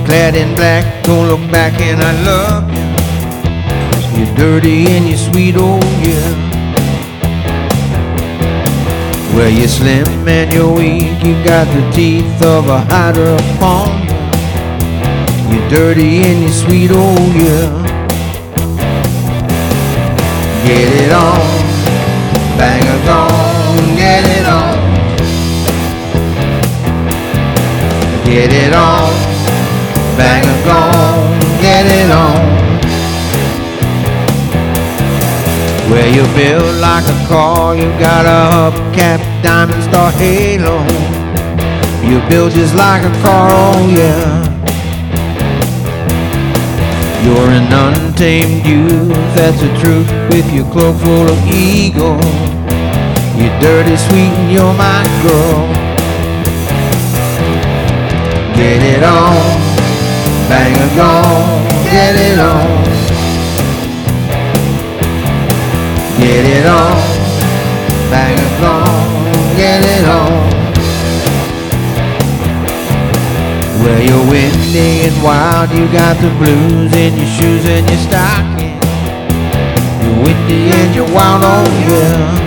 clad in black, don't look back and I love you. You're dirty and you're sweet, oh yeah. Well, you're slim and you're weak, you got the teeth of a hider upon you. You're dirty and you're sweet, oh yeah. Get it on, bang a gong, get it on. Get it on, bang a gong, get it on. Well, you're built like a car, you got a hubcap, diamond star halo. You're built just like a car, oh yeah. You're an untamed youth, that's the truth, with your cloak full of ego. You're dirty, sweet, and you're my girl. Get it on, bang a gong, get it on. Get it on, bang a gong, get it on. Well, you're windy and wild, you got the blues in your shoes and your stocking. You're windy and you're wild, oh yeah.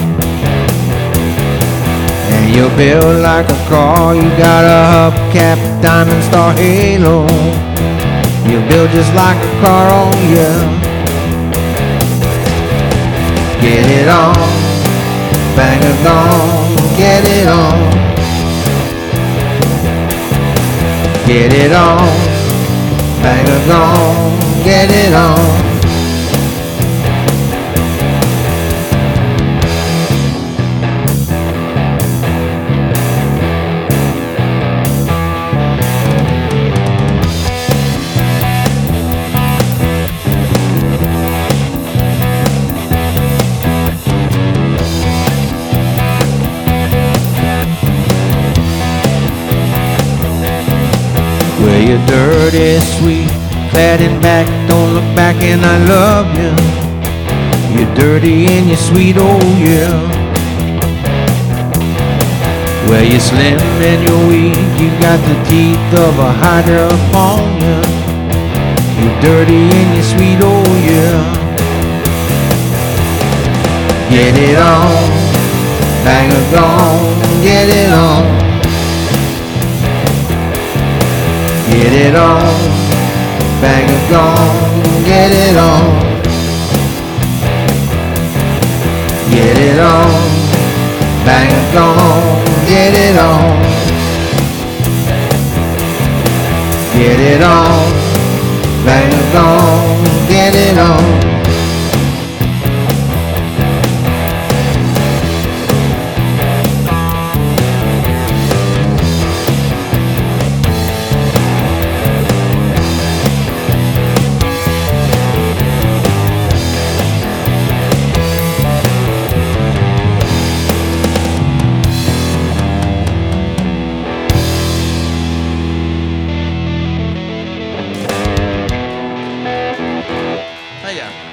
And you're built like a car, you got a hubcap, diamond star halo. You're built just like a car, oh yeah. Get it on, bang a gong, get it on. Get it on, bang a gong, get it on. Well, you're dirty, sweet, clad in black, don't look back and I love you. You're dirty and you're sweet, oh yeah. Well, you're slim and you're weak, you got the teeth of a hider upon you. You're dirty and you're sweet, oh yeah. Get it on, bang a gong, get it on. Get it on, bang a gong, get it on. Get it on, bang a gong, get it on. Get it on, bang a gong, get it on. Hiya.